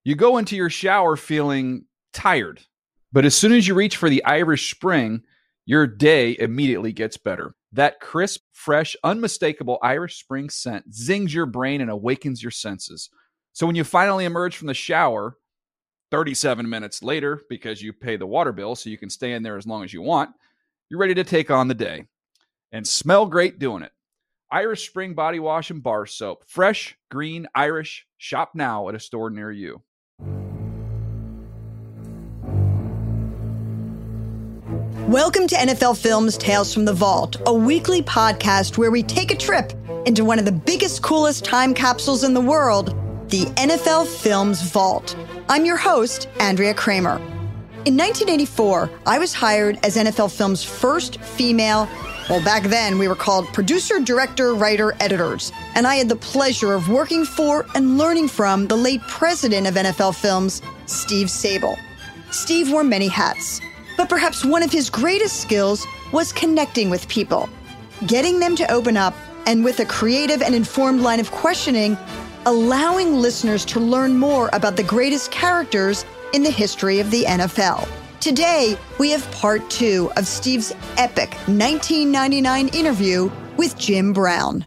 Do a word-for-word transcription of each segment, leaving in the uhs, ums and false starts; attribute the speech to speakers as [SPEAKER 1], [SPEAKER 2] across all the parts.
[SPEAKER 1] You go into your shower feeling tired, but as soon as you reach for the Irish Spring, your day immediately gets better. That crisp, fresh, unmistakable Irish Spring scent zings your brain and awakens your senses. So when you finally emerge from the shower, thirty-seven minutes later, because you pay the water bill so you can stay in there as long as you want, you're ready to take on the day and smell great doing it. Irish Spring Body Wash and Bar Soap. Fresh, green, Irish. Shop now at a store near you.
[SPEAKER 2] Welcome to N F L Films Tales from the Vault, a weekly podcast where we take a trip into one of the biggest, coolest time capsules in the world, the N F L Films Vault. I'm your host, Andrea Kramer. In nineteen eighty-four, I was hired as N F L Films' first female, well, back then we were called producer, director, writer, editors, and I had the pleasure of working for and learning from the late president of N F L Films, Steve Sabol. Steve wore many hats, but perhaps one of his greatest skills was connecting with people, getting them to open up, and with a creative and informed line of questioning, allowing listeners to learn more about the greatest characters in the history of the N F L. Today, we have part two of Steve's epic nineteen ninety-nine interview with Jim Brown.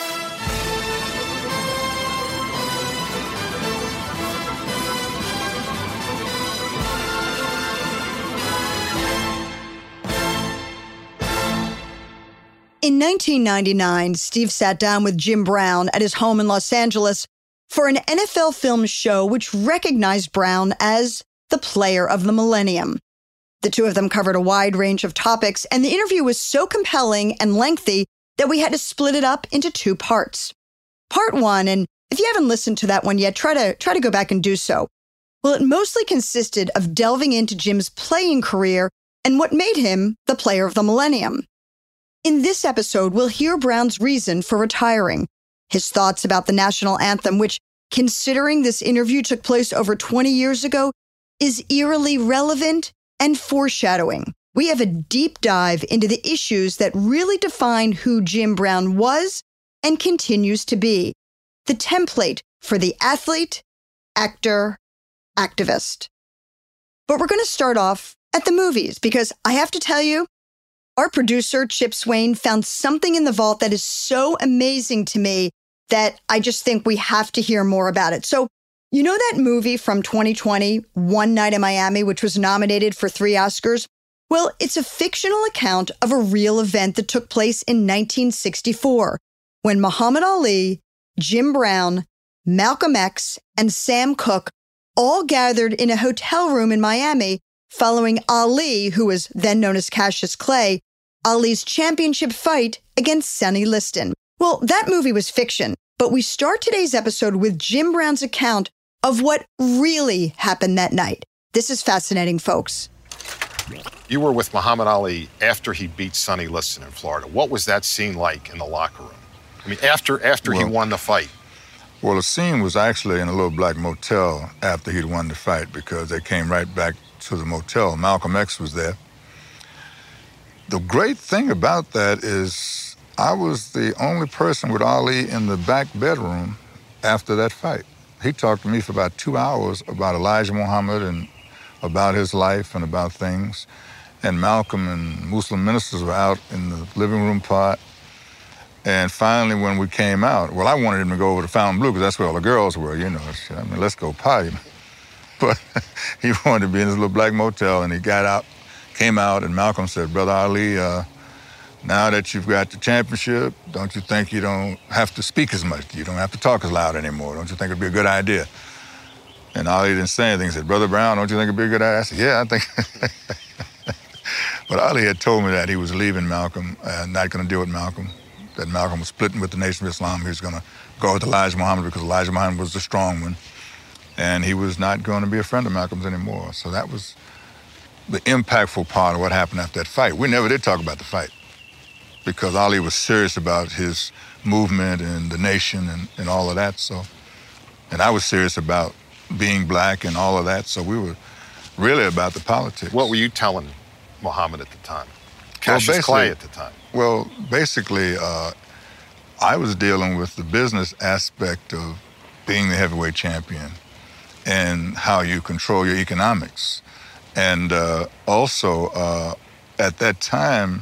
[SPEAKER 2] In nineteen ninety-nine, Steve sat down with Jim Brown at his home in Los Angeles for an N F L Films show which recognized Brown as the player of the millennium. The two of them covered a wide range of topics, and the interview was so compelling and lengthy that we had to split it up into two parts. Part one, and if you haven't listened to that one yet, try to try to go back and do so. Well, it mostly consisted of delving into Jim's playing career and what made him the player of the millennium. In this episode, we'll hear Brown's reason for retiring, his thoughts about the national anthem, which, considering this interview took place over twenty years ago, is eerily relevant and foreshadowing. We have a deep dive into the issues that really define who Jim Brown was and continues to be, the template for the athlete, actor, activist. But we're going to start off at the movies, because I have to tell you, our producer, Chip Swain, found something in the vault that is so amazing to me that I just think we have to hear more about it. So, you know that movie from twenty twenty, One Night in Miami, which was nominated for three Oscars? Well, it's a fictional account of a real event that took place in nineteen sixty-four, when Muhammad Ali, Jim Brown, Malcolm X, and Sam Cooke all gathered in a hotel room in Miami following Ali, who was then known as Cassius Clay, Ali's championship fight against Sonny Liston. Well, that movie was fiction, but we start today's episode with Jim Brown's account of what really happened that night. This is fascinating, folks.
[SPEAKER 3] You were with Muhammad Ali after he beat Sonny Liston in Florida. What was that scene like in the locker room? I mean, after after well, he won the fight.
[SPEAKER 4] Well, the scene was actually in a little black motel after he'd won the fight, because they came right back to the motel. Malcolm X was there. The great thing about that is I was the only person with Ali in the back bedroom after that fight. He talked to me for about two hours about Elijah Muhammad and about his life and about things. And Malcolm and Muslim ministers were out in the living room part. And finally, when we came out, well, I wanted him to go over to Fontainebleau because that's where all the girls were, you know. I mean, let's go party. But he wanted to be in his little black motel, and he got out, came out, and Malcolm said, Brother Ali, uh, now that you've got the championship, don't you think you don't have to speak as much? You don't have to talk as loud anymore. Don't you think it'd be a good idea? And Ali didn't say anything. He said, Brother Brown, don't you think it'd be a good idea? I said, yeah, I think. But Ali had told me that he was leaving Malcolm, uh, not going to deal with Malcolm, that Malcolm was splitting with the Nation of Islam. He was going to go with Elijah Muhammad because Elijah Muhammad was the strong one. And he was not going to be a friend of Malcolm's anymore. So that was the impactful part of what happened after that fight. We never did talk about the fight because Ali was serious about his movement and the nation and, and all of that. So, and I was serious about being black and all of that. So we were really about the politics.
[SPEAKER 3] What were you telling Muhammad at the time? Cassius
[SPEAKER 4] well,
[SPEAKER 3] Clay at the time?
[SPEAKER 4] Well, basically, uh, I was dealing with the business aspect of being the heavyweight champion in how you control your economics. And uh, also, uh, at that time,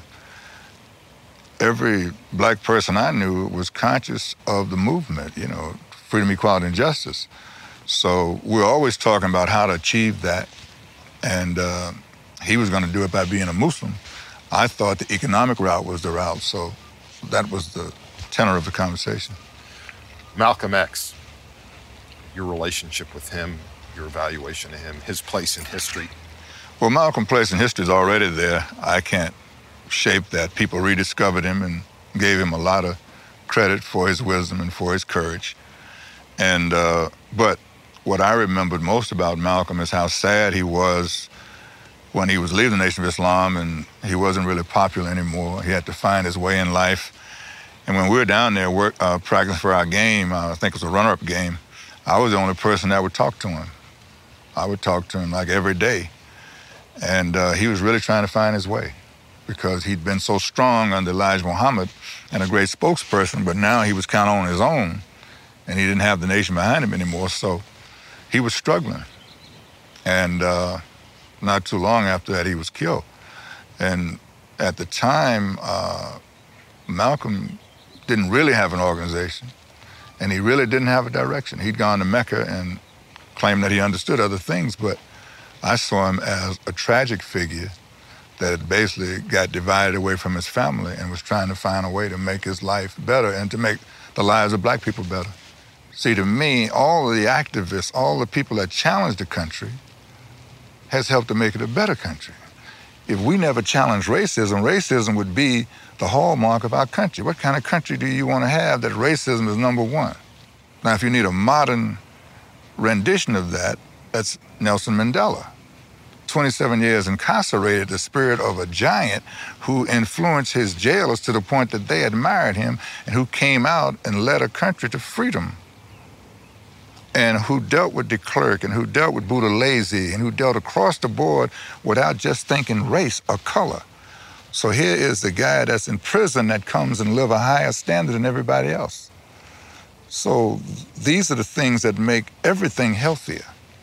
[SPEAKER 4] every black person I knew was conscious of the movement, you know, freedom, equality, and justice. So we're always talking about how to achieve that. And uh, he was going to do it by being a Muslim. I thought the economic route was the route, so that was the tenor of the conversation.
[SPEAKER 3] Malcolm X, your relationship with him, your evaluation of him, his place in history.
[SPEAKER 4] Well, Malcolm's place in history is already there. I can't shape that. People rediscovered him and gave him a lot of credit for his wisdom and for his courage. And uh, but what I remembered most about Malcolm is how sad he was when he was leaving the Nation of Islam and he wasn't really popular anymore. He had to find his way in life. And when we were down there work, uh, practicing for our game, uh, I think it was a runner-up game, I was the only person that would talk to him. I would talk to him like every day. And uh, he was really trying to find his way because he'd been so strong under Elijah Muhammad and a great spokesperson, but now he was kind of on his own and he didn't have the nation behind him anymore, so he was struggling. And uh, not too long after that, he was killed. And at the time, uh, Malcolm didn't really have an organization, and he really didn't have a direction. He'd gone to Mecca and claimed that he understood other things, but I saw him as a tragic figure that basically got divided away from his family and was trying to find a way to make his life better and to make the lives of black people better. See, to me, all of the activists, all the people that challenged the country has helped to make it a better country. If we never challenged racism, racism would be the hallmark of our country. What kind of country do you want to have that racism is number one? Now, if you need a modern rendition of that, that's Nelson Mandela. twenty-seven years incarcerated, the spirit of a giant who influenced his jailers to the point that they admired him and who came out and led a country to freedom, and who dealt with de Klerk and who dealt with Buthelezi and who dealt across the board without just thinking race or color. So here is the guy that's in prison that comes and live a higher standard than everybody else. So these are the things that make everything healthier.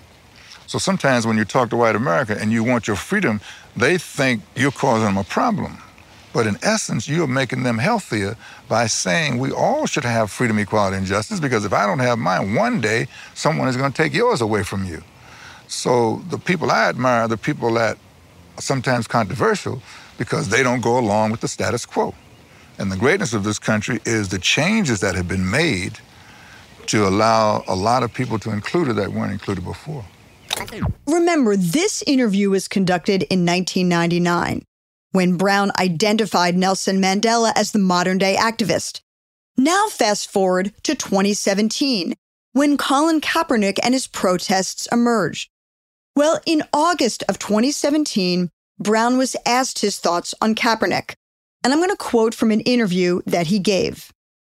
[SPEAKER 4] So sometimes when you talk to white America and you want your freedom, they think you're causing them a problem. But in essence, you're making them healthier by saying we all should have freedom, equality, and justice, because if I don't have mine, one day someone is going to take yours away from you. So the people I admire are the people that are sometimes controversial because they don't go along with the status quo. And the greatness of this country is the changes that have been made to allow a lot of people to include it that weren't included before.
[SPEAKER 2] Remember, this interview was conducted in nineteen ninety-nine, when Brown identified Nelson Mandela as the modern-day activist. Now fast forward to twenty seventeen, when Colin Kaepernick and his protests emerged. Well, in August of twenty seventeen, Brown was asked his thoughts on Kaepernick, and I'm going to quote from an interview that he gave.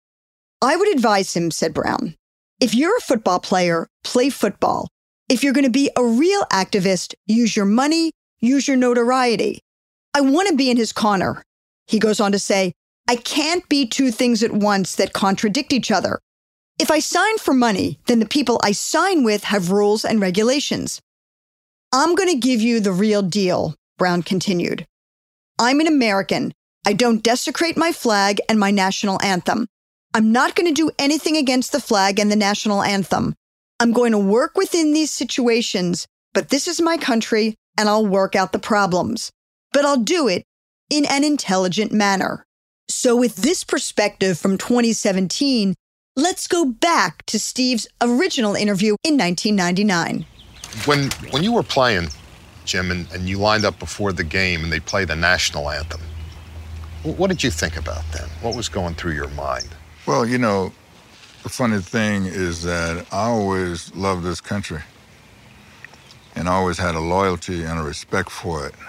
[SPEAKER 2] "I would advise him," said Brown, "if you're a football player, play football. If you're going to be a real activist, use your money, use your notoriety. I want to be in his corner." He goes on to say, "I can't be two things at once that contradict each other. If I sign for money, then the people I sign with have rules and regulations. I'm going to give you the real deal," Brown continued. "I'm an American. I don't desecrate my flag and my national anthem. I'm not going to do anything against the flag and the national anthem. I'm going to work within these situations, but this is my country and I'll work out the problems. But I'll do it in an intelligent manner." So with this perspective from twenty seventeen, let's go back to Steve's original interview in nineteen ninety-nine.
[SPEAKER 3] When when you were playing, Jim, and, and you lined up before the game and they played the national anthem, what did you think about that? What was going through your mind?
[SPEAKER 4] Well, you know, the funny thing is that I always loved this country and I always had a loyalty and a respect for it.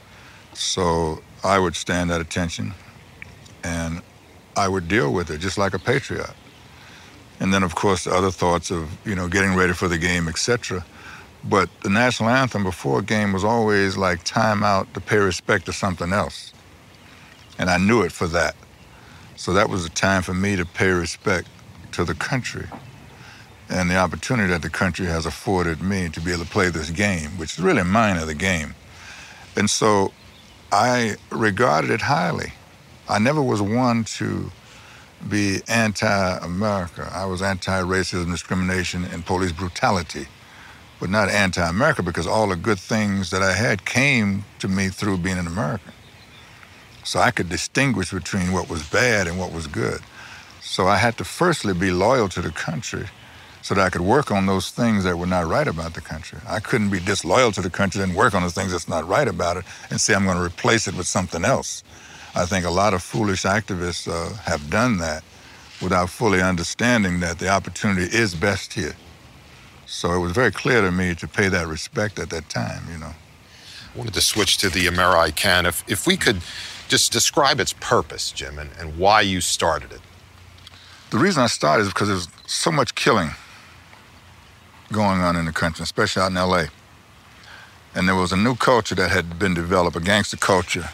[SPEAKER 4] So I would stand at attention and I would deal with it just like a patriot. And then, of course, the other thoughts of, you know, getting ready for the game, et cetera. But the national anthem before a game was always like time out to pay respect to something else. And I knew it for that. So that was a time for me to pay respect to the country. and the opportunity that the country has afforded me to be able to play this game, which is really mine of the game. And so I regarded it highly. I never was one to be anti-America. I was anti-racism, discrimination, and police brutality, but not anti-America, because all the good things that I had came to me through being an American. So I could distinguish between what was bad and what was good. So I had to firstly be loyal to the country so that I could work on those things that were not right about the country. I couldn't be disloyal to the country and work on the things that's not right about it and say I'm going to replace it with something else. I think a lot of foolish activists uh, have done that without fully understanding that the opportunity is best here. So it was very clear to me to pay that respect at that time, you know.
[SPEAKER 3] I wanted to switch to the Ameri-Can. If, if we could just describe its purpose, Jim, and, and why you started it.
[SPEAKER 4] The reason I started is because there's so much killing going on in the country, especially out in L A. And there was a new culture that had been developed, a gangster culture,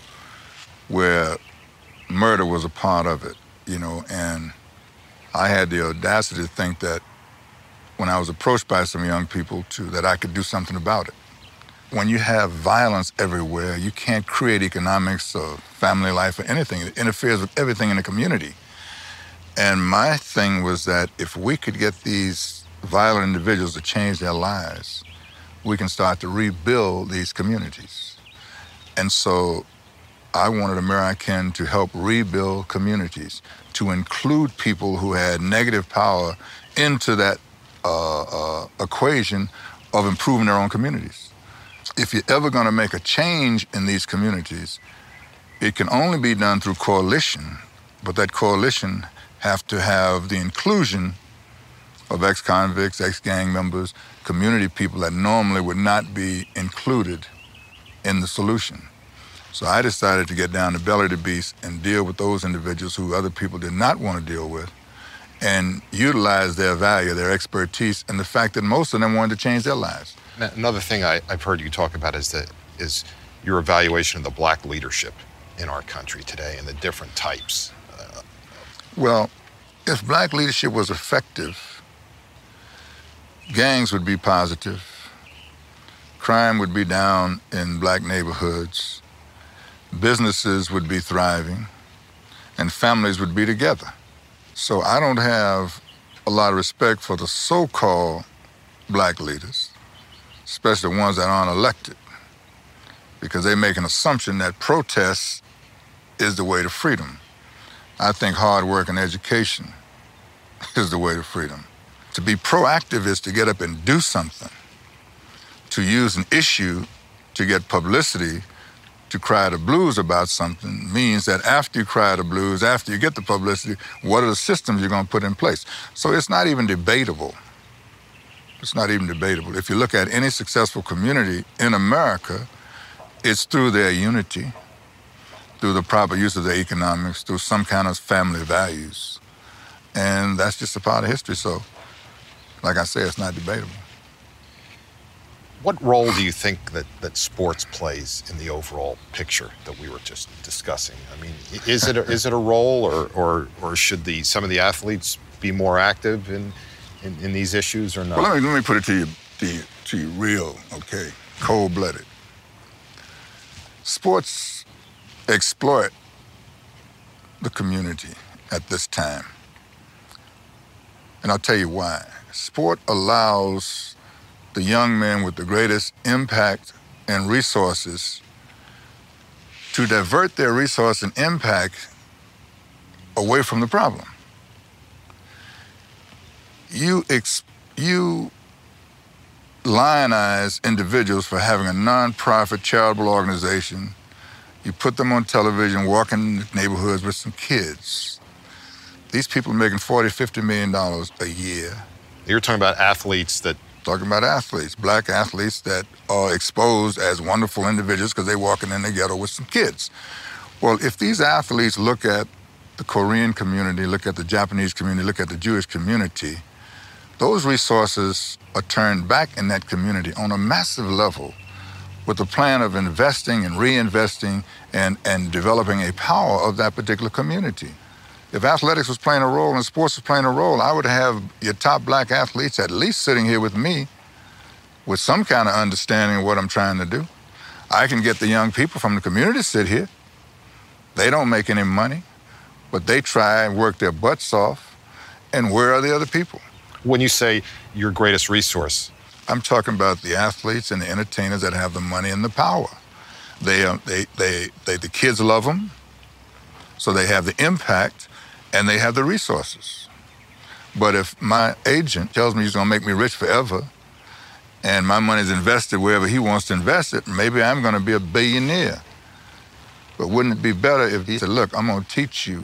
[SPEAKER 4] where murder was a part of it, you know, and I had the audacity to think that when I was approached by some young people too, that I could do something about it. When you have violence everywhere, you can't create economics or family life or anything. It interferes with everything in the community. And my thing was that if we could get these violent individuals to change their lives, we can start to rebuild these communities. And so I wanted Ameri-Can to help rebuild communities, to include people who had negative power into that uh, uh, equation of improving their own communities. If you're ever going to make a change in these communities, it can only be done through coalition, but that coalition have to have the inclusion of ex-convicts, ex-gang members, community people that normally would not be included in the solution. So I decided to get down the belly of the beast and deal with those individuals who other people did not want to deal with and utilize their value, their expertise, and the fact that most of them wanted to change their lives.
[SPEAKER 3] Now, another thing I, I've heard you talk about is that is your evaluation of the black leadership in our country today and the different types. Uh,
[SPEAKER 4] well, if black leadership was effective, gangs would be positive, crime would be down in black neighborhoods, businesses would be thriving, and families would be together. So I don't have a lot of respect for the so-called black leaders, especially the ones that aren't elected, because they make an assumption that protest is the way to freedom. I think hard work and education is the way to freedom. To be proactive is to get up and do something, to use an issue to get publicity, to cry the blues about something means that after you cry the blues, after you get the publicity, what are the systems you're going to put in place? So it's not even debatable. It's not even debatable. If you look at any successful community in America, it's through their unity, through the proper use of their economics, through some kind of family values. And that's just a part of history. So, like I say, it's not debatable.
[SPEAKER 3] What role do you think that, that sports plays in the overall picture that we were just discussing? I mean, is it a, is it a role, or, or, or should the some of the athletes be more active in, in, in these issues or not?
[SPEAKER 4] Well, let me, let me put it to you, to you, to you real, okay, cold-blooded. Sports exploit the community at this time. And I'll tell you why. Sport allows the young men with the greatest impact and resources to divert their resource and impact away from the problem. You, ex- you lionize individuals for having a nonprofit charitable organization. You put them on television walking the neighborhoods with some kids. These people are making forty, fifty million dollars a year.
[SPEAKER 3] You're talking about athletes that
[SPEAKER 4] Talking about athletes, black athletes that are exposed as wonderful individuals because they're walking in the ghetto with some kids. Well, if these athletes look at the Korean community, look at the Japanese community, look at the Jewish community, those resources are turned back in that community on a massive level with a plan of investing and reinvesting and, and developing a power of that particular community. If athletics was playing a role and sports was playing a role, I would have your top black athletes at least sitting here with me with some kind of understanding of what I'm trying to do. I can get the young people from the community to sit here. They don't make any money, but they try and work their butts off. And where are the other people?
[SPEAKER 3] When you say your greatest resource,
[SPEAKER 4] I'm talking about the athletes and the entertainers that have the money and the power. They, uh, they, they, they, the kids love them, so they have the impact, and they have the resources. But if my agent tells me he's gonna make me rich forever, and my money's invested wherever he wants to invest it, maybe I'm gonna be a billionaire. But wouldn't it be better if he said, look, I'm gonna teach you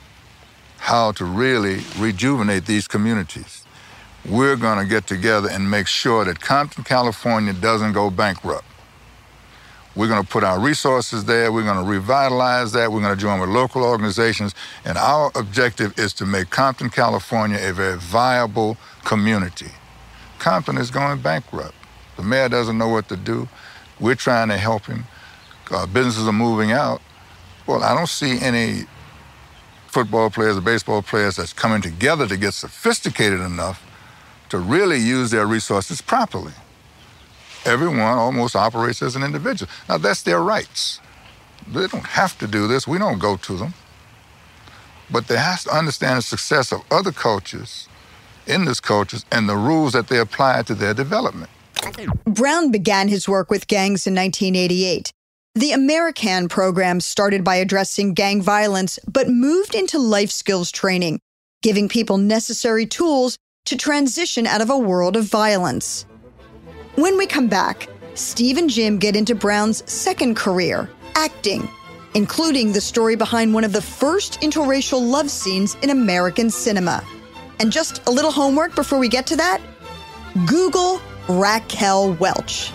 [SPEAKER 4] how to really rejuvenate these communities. We're gonna get together and make sure that Compton, California doesn't go bankrupt. We're gonna put our resources there, we're gonna revitalize that, we're gonna join with local organizations, and our objective is to make Compton, California a very viable community. Compton is going bankrupt. The mayor doesn't know what to do. We're trying to help him. Uh, businesses are moving out. Well, I don't see any football players or baseball players that's coming together to get sophisticated enough to really use their resources properly. Everyone almost operates as an individual. Now, that's their rights. They don't have to do this. We don't go to them. But they have to understand the success of other cultures in this culture and the rules that they apply to their development.
[SPEAKER 2] Brown began his work with gangs in nineteen eighty-eight. The American program started by addressing gang violence, but moved into life skills training, giving people necessary tools to transition out of a world of violence. When we come back, Steve and Jim get into Brown's second career, acting, including the story behind one of the first interracial love scenes in American cinema. And just a little homework before we get to that, Google Raquel Welch.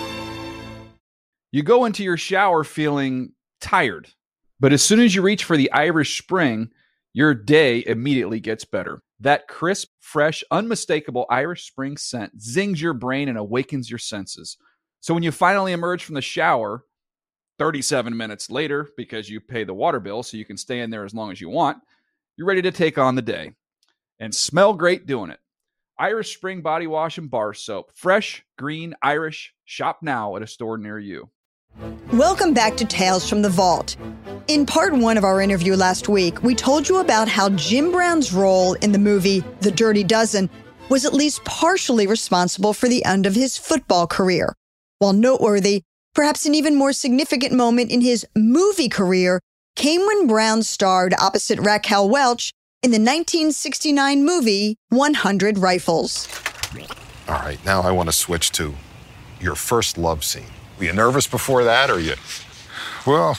[SPEAKER 1] You go into your shower feeling tired, but as soon as you reach for the Irish Spring, your day immediately gets better. That crisp, fresh, unmistakable Irish Spring scent zings your brain and awakens your senses. So when you finally emerge from the shower, thirty-seven minutes later, because you pay the water bill so you can stay in there as long as you want, you're ready to take on the day. And smell great doing it. Irish Spring Body Wash and Bar Soap. Fresh, green, Irish. Shop now at a store near you.
[SPEAKER 2] Welcome back to Tales from the Vault. In part one of our interview last week, we told you about how Jim Brown's role in the movie The Dirty Dozen was at least partially responsible for the end of his football career. While noteworthy, perhaps an even more significant moment in his movie career came when Brown starred opposite Raquel Welch in the nineteen sixty-nine movie one hundred Rifles.
[SPEAKER 3] All right, now I want to switch to your first love scene. Were you nervous before that, or you?
[SPEAKER 4] Well,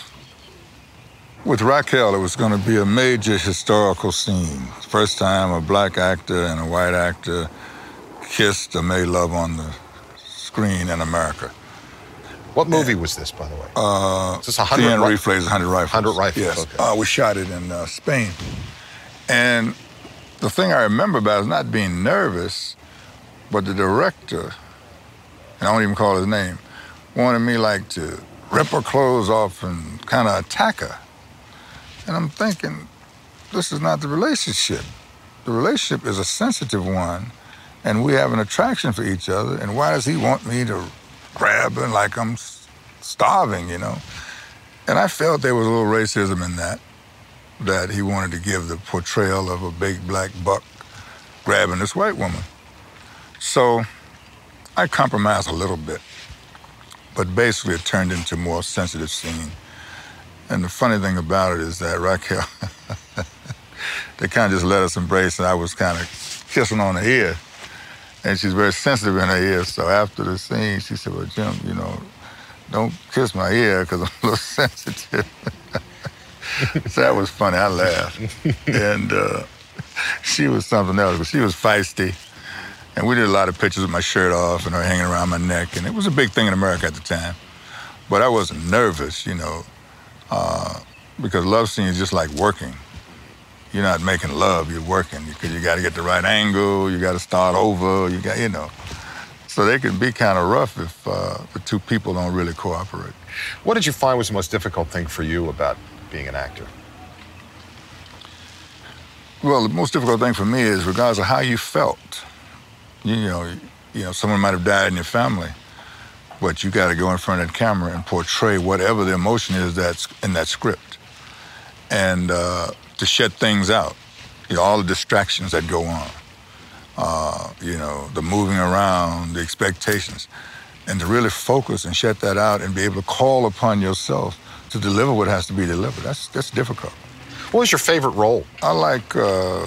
[SPEAKER 4] with Raquel, it was going to be a major historical scene. First time a black actor and a white actor kissed or made love on the screen in America.
[SPEAKER 3] What movie and, was this, by the way?
[SPEAKER 4] Uh,
[SPEAKER 3] Is this one hundred
[SPEAKER 4] Keanu Reeves plays one hundred Rifles.
[SPEAKER 3] one hundred Rifles,
[SPEAKER 4] yes.
[SPEAKER 3] Okay.
[SPEAKER 4] Uh, we shot it in uh, Spain. And the thing I remember about it is not being nervous, but the director, and I won't even call his name, wanted me like to rip her clothes off and kind of attack her. And I'm thinking, this is not the relationship. The relationship is a sensitive one, and we have an attraction for each other, and why does he want me to grab her like I'm starving, you know? And I felt there was a little racism in that, that he wanted to give the portrayal of a big black buck grabbing this white woman. So I compromised a little bit, but basically it turned into a more sensitive scene. And the funny thing about it is that Raquel, they kind of just let us embrace, and I was kind of kissing on her ear. And she's very sensitive in her ear, so after the scene, she said, well, Jim, you know, don't kiss my ear because I'm a little sensitive. So that was funny, I laughed. And uh, she was something else, but she was feisty. And we did a lot of pictures with my shirt off and her hanging around my neck, and it was a big thing in America at the time. But I wasn't nervous, you know, uh, because love scene is just like working. You're not making love, you're working, because you got to get the right angle, you got to start over, you got, you know. So they can be kind of rough if uh, the two people don't really cooperate.
[SPEAKER 3] What did you find was the most difficult thing for you about being an actor?
[SPEAKER 4] Well, the most difficult thing for me is regardless of how you felt. You know, you know, someone might have died in your family, but you got to go in front of that camera and portray whatever the emotion is that's in that script, and uh, to shut things out. You know, all the distractions that go on. Uh, you know, the moving around, the expectations, and to really focus and shut that out and be able to call upon yourself to deliver what has to be delivered. That's that's difficult.
[SPEAKER 3] What was your favorite role?
[SPEAKER 4] I like uh,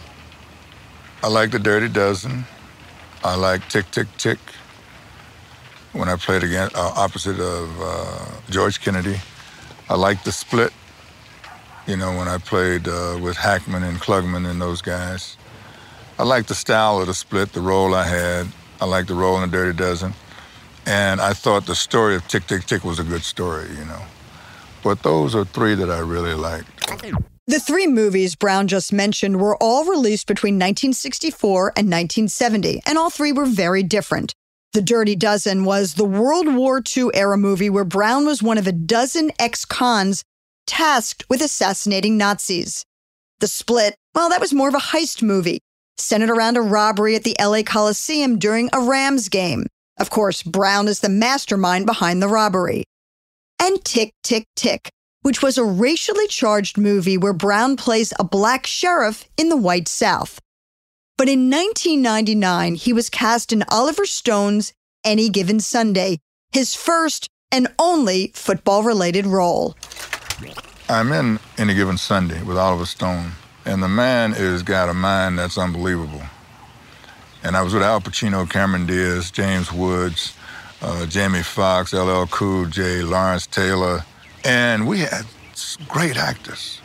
[SPEAKER 4] I like The Dirty Dozen. I like Tick, Tick, Tick. When I played again uh, opposite of uh, George Kennedy. I like The Split. You know, when I played uh, with Hackman and Klugman and those guys. I like the style of The Split, the role I had. I like the role in The Dirty Dozen. And I thought the story of Tick, Tick, Tick was a good story, you know. But those are three that I really liked.
[SPEAKER 2] The three movies Brown just mentioned were all released between nineteen sixty-four and nineteen seventy, and all three were very different. The Dirty Dozen was the World War Two era movie where Brown was one of a dozen ex-cons tasked with assassinating Nazis. The Split, well, that was more of a heist movie, centered around a robbery at the L A Coliseum during a Rams game. Of course, Brown is the mastermind behind the robbery. And Tick, Tick, Tick, which was a racially charged movie where Brown plays a black sheriff in the white South. But in nineteen ninety-nine, he was cast in Oliver Stone's Any Given Sunday, his first and only football-related role.
[SPEAKER 4] I'm in Any Given Sunday with Oliver Stone, and the man has got a mind that's unbelievable. And I was with Al Pacino, Cameron Diaz, James Woods, uh, Jamie Foxx, L L Cool J, Lawrence Taylor, and we had great actors.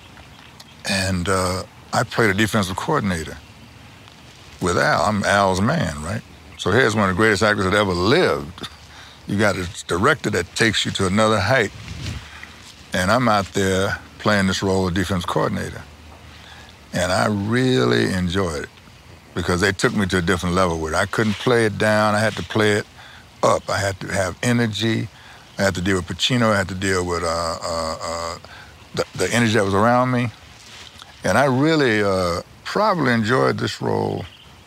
[SPEAKER 4] And uh, I played a defensive coordinator with Al. I'm Al's man, right? So here's one of the greatest actors that ever lived. You got a director that takes you to another height. And I'm out there playing this role of defensive coordinator. And I really enjoyed it because they took me to a different level with it. I couldn't play it down. I had to play it up. I had to have energy. I had to deal with Pacino. I had to deal with uh, uh, uh, the, the energy that was around me. And I really uh, probably enjoyed this role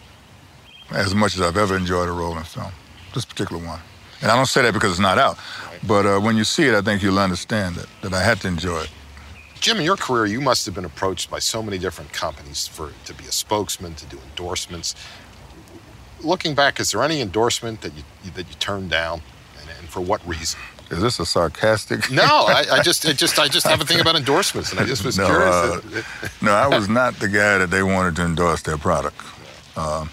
[SPEAKER 4] as much as I've ever enjoyed a role in film, this particular one. And I don't say that because it's not out, but uh, when you see it, I think you'll understand that, that I had to enjoy it.
[SPEAKER 3] Jim, in your career, you must have been approached by so many different companies for to be a spokesman, to do endorsements. Looking back, is there any endorsement that you that you turned down, and, and for what reason?
[SPEAKER 4] Is this a sarcastic?
[SPEAKER 3] No, I, I just, I just, I just have a thing about endorsements, and I just was
[SPEAKER 4] no,
[SPEAKER 3] curious.
[SPEAKER 4] Uh,
[SPEAKER 3] that,
[SPEAKER 4] no, I was not the guy that they wanted to endorse their product. Uh,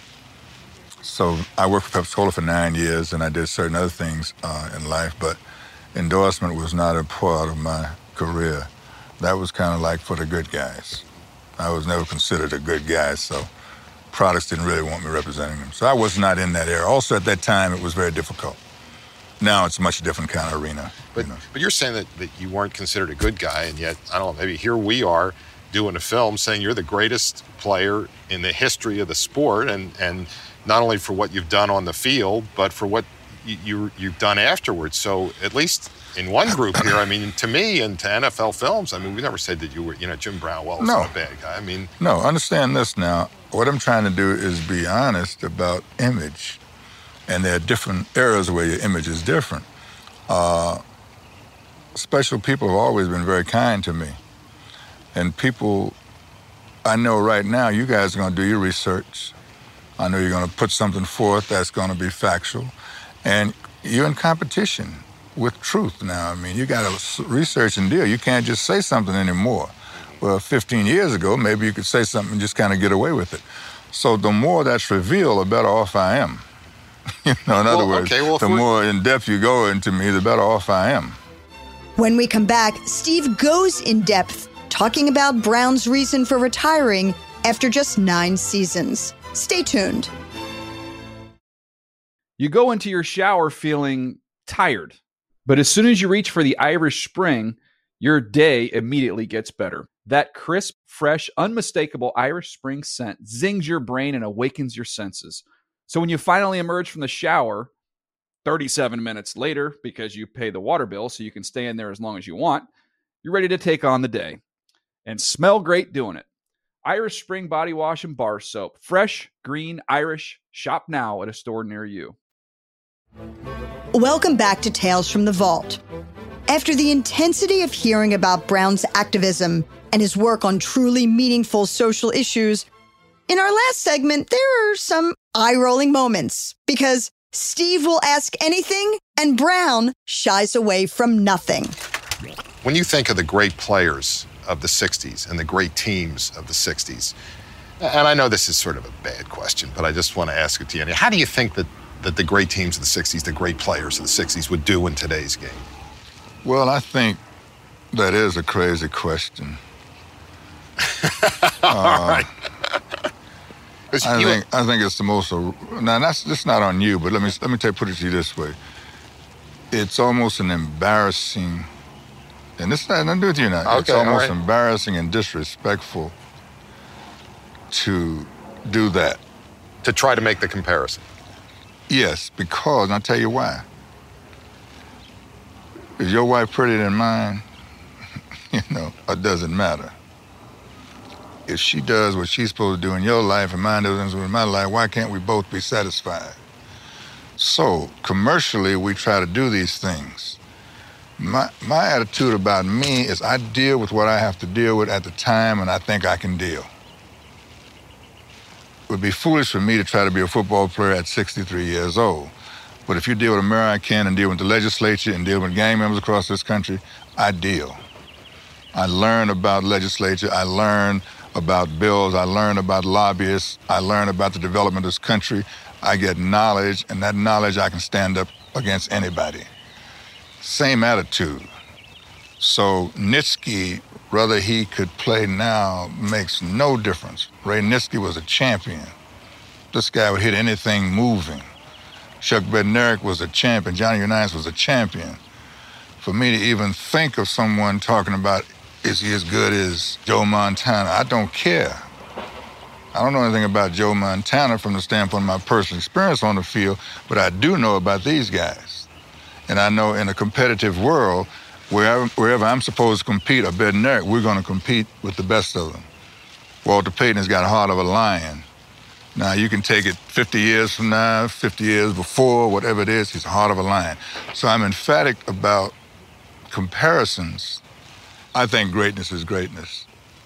[SPEAKER 4] so I worked for Pepsi-Cola for nine years, and I did certain other things uh, in life, but endorsement was not a part of my career. That was kind of like for the good guys. I was never considered a good guy, so products didn't really want me representing them. So I was not in that era. Also, at that time, it was very difficult. Now it's a much different kind of arena.
[SPEAKER 3] But,
[SPEAKER 4] you know.
[SPEAKER 3] but you're saying that, that you weren't considered a good guy, and yet, I don't know, maybe here we are doing a film saying you're the greatest player in the history of the sport, and, and not only for what you've done on the field, but for what you, you, you've done afterwards. So at least in one group here, I mean, to me and to N F L Films, I mean, we never said that you were, you know, Jim Brown, well, was
[SPEAKER 4] no.
[SPEAKER 3] not a bad guy. I mean...
[SPEAKER 4] No, understand this now. What I'm trying to do is be honest about image. And there are different eras where your image is different. Uh, special people have always been very kind to me. And people, I know right now, you guys are going to do your research. I know you're going to put something forth that's going to be factual. And you're in competition with truth now. I mean, you got to research and deal. You can't just say something anymore. Well, fifteen years ago, maybe you could say something and just kind of get away with it. So the more that's revealed, the better off I am. You know, in
[SPEAKER 3] well,
[SPEAKER 4] other words,
[SPEAKER 3] okay, well,
[SPEAKER 4] the more in depth you go into me, the better off I am.
[SPEAKER 2] When we come back, Steve goes in depth, talking about Brown's reason for retiring after just nine seasons. Stay tuned.
[SPEAKER 1] You go into your shower feeling tired, but as soon as you reach for the Irish Spring, your day immediately gets better. That crisp, fresh, unmistakable Irish Spring scent zings your brain and awakens your senses. So when you finally emerge from the shower, thirty-seven minutes later, because you pay the water bill so you can stay in there as long as you want, you're ready to take on the day and smell great doing it. Irish Spring Body Wash and Bar Soap. Fresh, green, Irish. Shop now at a store near you.
[SPEAKER 2] Welcome back to Tales from the Vault. After the intensity of hearing about Brown's activism and his work on truly meaningful social issues, in our last segment, there are some eye-rolling moments because Steve will ask anything and Brown shies away from nothing.
[SPEAKER 3] When you think of the great players of the sixties and the great teams of the sixties, and I know this is sort of a bad question, but I just want to ask it to you. How do you think that, that the great teams of the sixties, the great players of the sixties would do in today's game?
[SPEAKER 4] Well, I think that is a crazy question.
[SPEAKER 3] All
[SPEAKER 4] uh,
[SPEAKER 3] right.
[SPEAKER 4] I
[SPEAKER 3] you,
[SPEAKER 4] think I think it's the most. Now that's that's not on you, but let me let me tell, put it to you this way. It's almost an embarrassing, and this has nothing to do with you now.
[SPEAKER 3] Okay,
[SPEAKER 4] it's almost
[SPEAKER 3] all right.
[SPEAKER 4] embarrassing and disrespectful to do that.
[SPEAKER 3] to try to make the comparison.
[SPEAKER 4] Yes, because, and I'll tell you why. Is your wife prettier than mine? You know, it doesn't matter. If she does what she's supposed to do in your life and mine does in my life, why can't we both be satisfied? So, commercially, we try to do these things. My, my attitude about me is I deal with what I have to deal with at the time, and I think I can deal. It would be foolish for me to try to be a football player at sixty-three years old. But if you deal with America and deal with the legislature and deal with gang members across this country, I deal. I learn about legislature, I learn about bills, I learn about lobbyists, I learn about the development of this country. I get knowledge, and that knowledge I can stand up against anybody. Same attitude. So Nitschke, whether he could play now, makes no difference. Ray Nitschke was a champion. This guy would hit anything moving. Chuck Bednarik was a champion. Johnny Unitas was a champion. For me to even think of someone talking about, is he as good as Joe Montana? I don't care. I don't know anything about Joe Montana from the standpoint of my personal experience on the field, but I do know about these guys. And I know in a competitive world, wherever, wherever I'm supposed to compete, or Bednarik, we're going to compete with the best of them. Walter Payton has got a heart of a lion. Now, you can take it fifty years from now, fifty years before, whatever it is, he's a heart of a lion. So I'm emphatic about comparisons. I think greatness is greatness.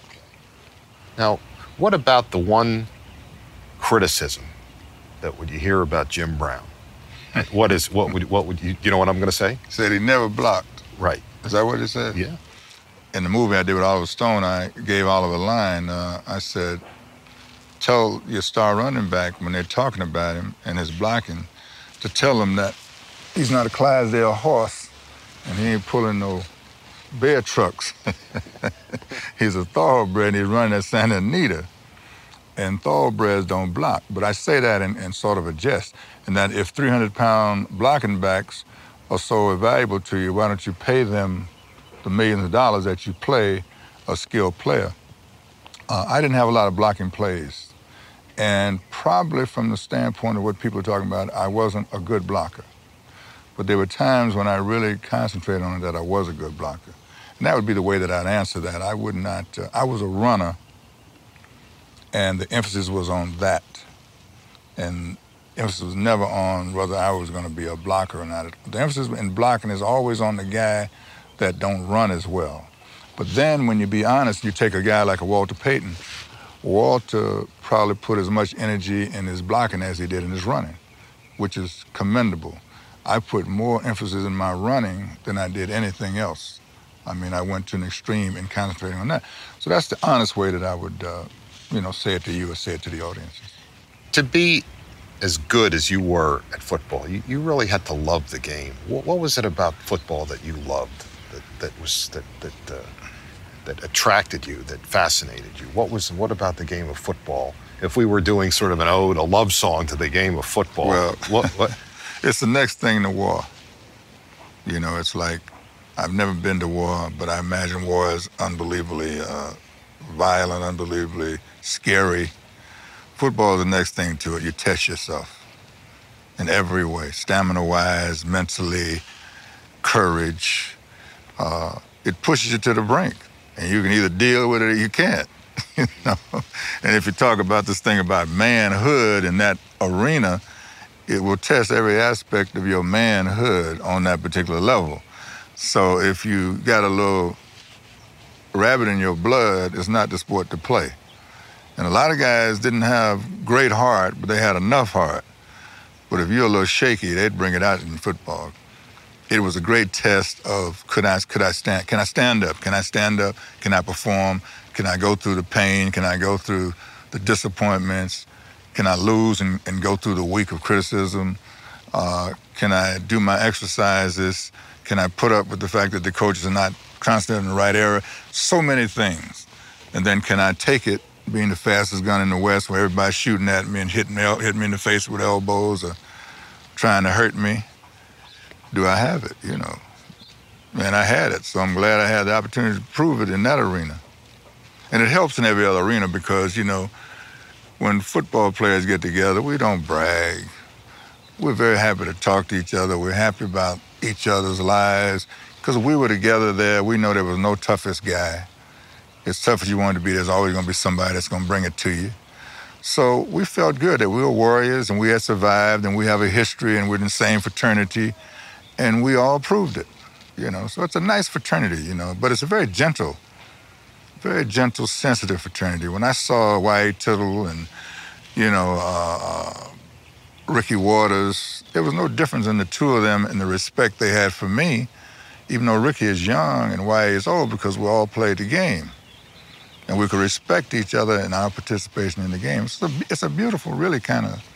[SPEAKER 3] Now, what about the one criticism that would you hear about Jim Brown? What is, what would, what would you, you know what I'm going to say?
[SPEAKER 4] He said he never blocked.
[SPEAKER 3] Right.
[SPEAKER 4] Is that what he said?
[SPEAKER 3] Yeah.
[SPEAKER 4] In the movie I did with Oliver Stone, I gave Oliver a line. Uh, I said, tell your star running back when they're talking about him and his blocking to tell him that he's not a Clydesdale horse and he ain't pulling no bear trucks. He's a thoroughbred and he's running at Santa Anita. And thoroughbreds don't block. But I say that in, in sort of a jest, in that if three hundred pound blocking backs are so valuable to you, why don't you pay them the millions of dollars that you play a skilled player? Uh, I didn't have a lot of blocking plays. And probably from the standpoint of what people are talking about, I wasn't a good blocker. But there were times when I really concentrated on it that I was a good blocker. And that would be the way that I'd answer that. I would not, uh, I was a runner, and the emphasis was on that. And the emphasis was never on whether I was going to be a blocker or not. The emphasis in blocking is always on the guy that don't run as well. But then when you be honest, you take a guy like a Walter Payton. Walter probably put as much energy in his blocking as he did in his running, which is commendable. I put more emphasis in my running than I did anything else. I mean, I went to an extreme in concentrating on that. So that's the honest way that I would, uh, you know, say it to you or say it to the audiences.
[SPEAKER 3] To be as good as you were at football, you, you really had to love the game. What, what was it about football that you loved, that, that was that that uh, that attracted you, that fascinated you? What was what about the game of football? If we were doing sort of an ode, a love song to the game of football,
[SPEAKER 4] well,
[SPEAKER 3] what, what?
[SPEAKER 4] It's the next thing to war. You know, it's like, I've never been to war, but I imagine war is unbelievably uh, violent, unbelievably scary. Football is the next thing to it. You test yourself in every way, stamina-wise, mentally, courage. Uh, it pushes you to the brink, and you can either deal with it or you can't. You know? And if you talk about this thing about manhood in that arena, it will test every aspect of your manhood on that particular level. So if you got a little rabbit in your blood, it's not the sport to play. And a lot of guys didn't have great heart, but they had enough heart. But if you're a little shaky, they'd bring it out in football. It was a great test of could I could I stand can I stand up? Can I stand up? Can I perform? Can I go through the pain? Can I go through the disappointments? Can I lose and, and go through the week of criticism? Uh, can I do my exercises? Can I put up with the fact that the coaches are not constantly in the right area? So many things. And then can I take it, being the fastest gun in the West, where everybody's shooting at me and hitting me, hitting me in the face with elbows or trying to hurt me? Do I have it, you know? And I had it, so I'm glad I had the opportunity to prove it in that arena. And it helps in every other arena because, you know, when football players get together, we don't brag. We're very happy to talk to each other. We're happy about each other's lives. Because we were together there, we know there was no toughest guy. As tough as you wanted to be, there's always going to be somebody that's going to bring it to you. So we felt good that we were warriors and we had survived and we have a history and we're in the same fraternity. And we all proved it, you know. So it's a nice fraternity, you know, but it's a very gentle, very gentle, sensitive fraternity. When I saw Y A. Tittle and, you know, uh, Ricky Waters, there was no difference in the two of them in the respect they had for me, even though Ricky is young and Y A is old, because we all played the game. And we could respect each other in our participation in the game. It's a, it's a beautiful, really kind of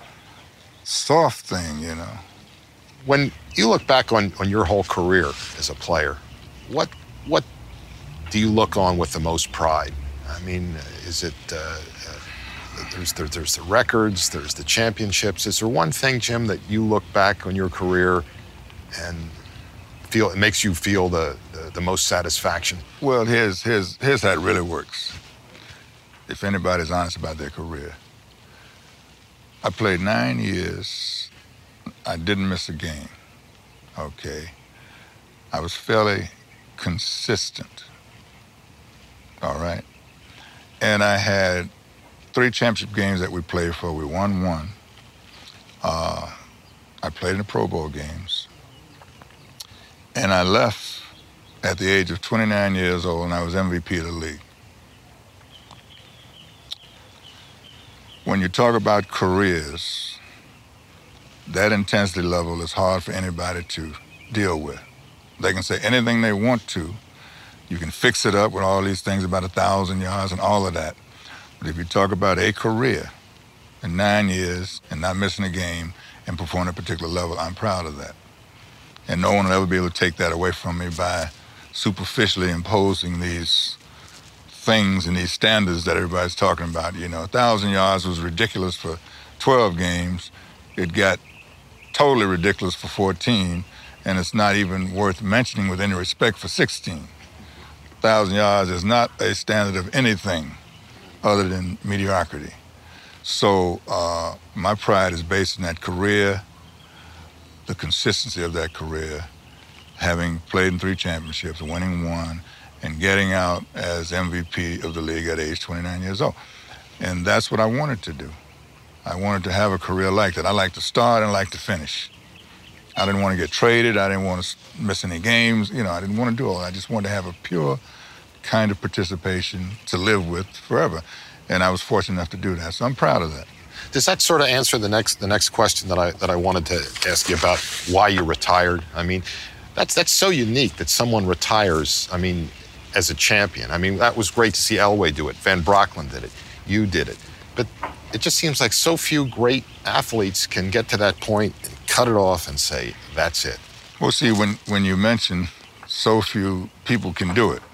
[SPEAKER 4] soft thing, you know.
[SPEAKER 3] When you look back on, on your whole career as a player, what what do you look on with the most pride? I mean, is it, uh, uh, there's, there, there's the records, there's the championships. Is there one thing, Jim, that you look back on your career and feel, it makes you feel the, the, the most satisfaction?
[SPEAKER 4] Well, here's, here's, here's how it really works, if anybody's honest about their career. I played nine years. I didn't miss a game, okay? I was fairly consistent, all right? And I had three championship games that we played for. We won one. Uh, I played in the Pro Bowl games. And I left at the age of twenty-nine years old, and I was M V P of the league. When you talk about careers, that intensity level is hard for anybody to deal with. They can say anything they want to. You can fix it up with all these things about a thousand yards and all of that. But if you talk about a career in nine years and not missing a game and performing at a particular level, I'm proud of that. And no one will ever be able to take that away from me by superficially imposing these things and these standards that everybody's talking about. You know, a thousand yards was ridiculous for twelve games. It got totally ridiculous for fourteen, and it's not even worth mentioning with any respect for sixteen. A thousand yards is not a standard of anything other than mediocrity. So uh, my pride is based on that career, the consistency of that career, having played in three championships, winning one, and getting out as M V P of the league at age twenty-nine years old. And that's what I wanted to do. I wanted to have a career like that. I like to start and I like to finish. I didn't want to get traded. I didn't want to miss any games. You know, I didn't want to do all that. I just wanted to have a pure kind of participation to live with forever. And I was fortunate enough to do that. So I'm proud of that.
[SPEAKER 3] Does that sort of answer the next the next question that I that I wanted to ask you about why you retired? I mean, that's that's so unique that someone retires, I mean, as a champion. I mean, that was great to see Elway do it. Van Brocklin did it. You did it. But it just seems like so few great athletes can get to that point and cut it off and say, that's it.
[SPEAKER 4] Well, see, when, when you mention so few people can do it,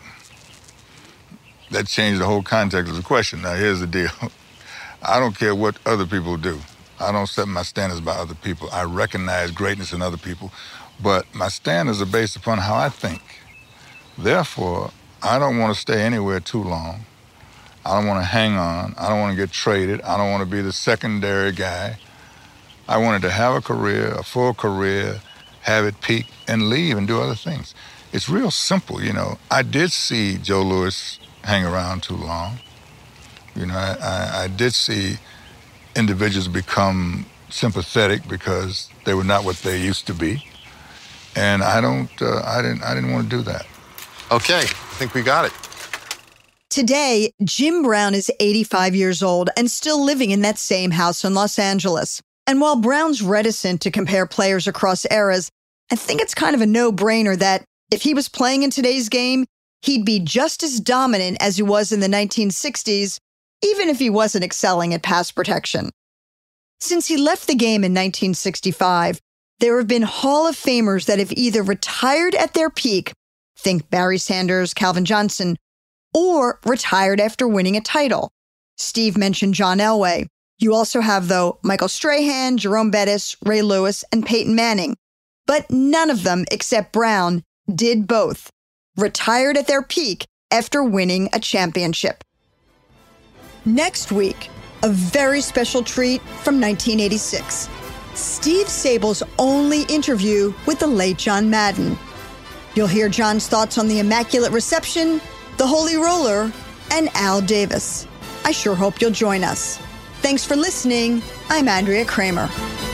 [SPEAKER 4] that changed the whole context of the question. Now, here's the deal. I don't care what other people do. I don't set my standards by other people. I recognize greatness in other people, but my standards are based upon how I think. Therefore, I don't want to stay anywhere too long. I don't want to hang on. I don't want to get traded. I don't want to be the secondary guy. I wanted to have a career, a full career, have it peak, and leave and do other things. It's real simple, you know. I did see Joe Louis hang around too long. You know, I, I, I did see individuals become sympathetic because they were not what they used to be, and I don't, uh, I didn't, I didn't want to do that.
[SPEAKER 3] Okay, I think we got it.
[SPEAKER 2] Today, Jim Brown is eighty-five years old and still living in that same house in Los Angeles. And while Brown's reticent to compare players across eras, I think it's kind of a no-brainer that if he was playing in today's game, he'd be just as dominant as he was in the nineteen sixties, even if he wasn't excelling at pass protection. Since he left the game in nineteen sixty-five, there have been Hall of Famers that have either retired at their peak, think Barry Sanders, Calvin Johnson, or retired after winning a title. Steve mentioned John Elway. You also have, though, Michael Strahan, Jerome Bettis, Ray Lewis, and Peyton Manning. But none of them, except Brown, did both. Retired at their peak after winning a championship. Next week, a very special treat from nineteen eighty-six. Steve Sable's only interview with the late John Madden. You'll hear John's thoughts on the Immaculate Reception, the Holy Roller, and Al Davis. I sure hope you'll join us. Thanks for listening. I'm Andrea Kramer.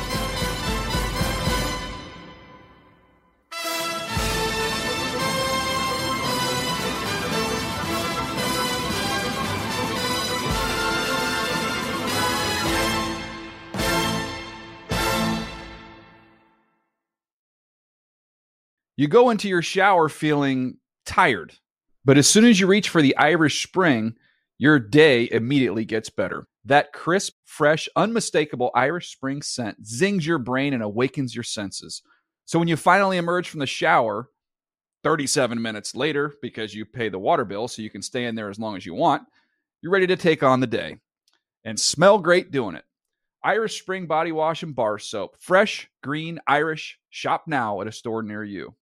[SPEAKER 1] You go into your shower feeling tired, but as soon as you reach for the Irish Spring, your day immediately gets better. That crisp, fresh, unmistakable Irish Spring scent zings your brain and awakens your senses. So when you finally emerge from the shower, thirty-seven minutes later, because you pay the water bill so you can stay in there as long as you want, you're ready to take on the day. And smell great doing it. Irish Spring Body Wash and Bar Soap. Fresh, green, Irish. Shop now at a store near you.